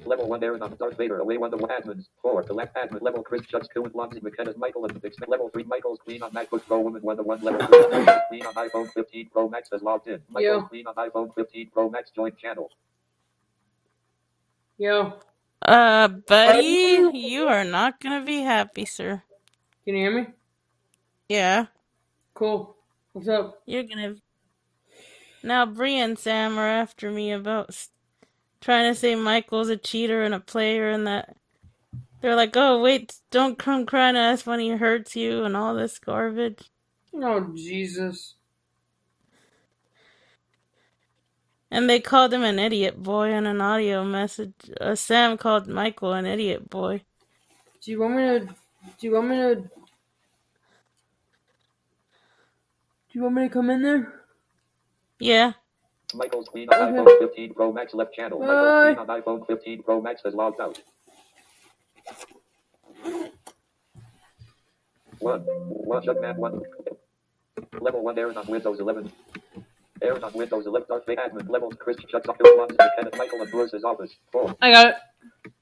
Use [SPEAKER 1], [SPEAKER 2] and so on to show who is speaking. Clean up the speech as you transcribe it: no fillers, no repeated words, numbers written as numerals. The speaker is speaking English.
[SPEAKER 1] Level 1 Aaron on Darth Vader. Away 1 the admins. 4 select admin. Level Chris Chucks 2 and Lonzy McKenna's Michael and Fix. Level 3 Michael's clean on MacBook Pro. Woman 1 the 1 level 3 clean on iPhone 15 Pro Max has logged in. Michael's clean on iPhone 15 Pro Max joined channel.
[SPEAKER 2] Yo.
[SPEAKER 3] Buddy, you are not gonna be happy, sir.
[SPEAKER 2] Can you hear me?
[SPEAKER 3] Yeah.
[SPEAKER 2] Cool. What's up?
[SPEAKER 3] You're gonna... Now, Bree and Sam are after me about trying to say Michael's a cheater and a player and that... They're like, oh, wait, don't come crying to us when he hurts you and all this garbage.
[SPEAKER 2] Oh, Jesus.
[SPEAKER 3] And they called him an idiot boy in an audio message. Sam called Michael an idiot boy.
[SPEAKER 2] Do you want me to come in there?
[SPEAKER 3] Yeah.
[SPEAKER 1] Michael's clean on iPhone 15 Pro Max left channel. Michael's clean on iPhone 15 Pro Max has logged out. 1 Jugman 1 Level 1 Aaron on Windows 11. Aaron on Windows 11 Darth Vader admin. Levels Chris Chucks up to Lonzy McKenna Michael and Bruce's office. 4
[SPEAKER 2] I got it.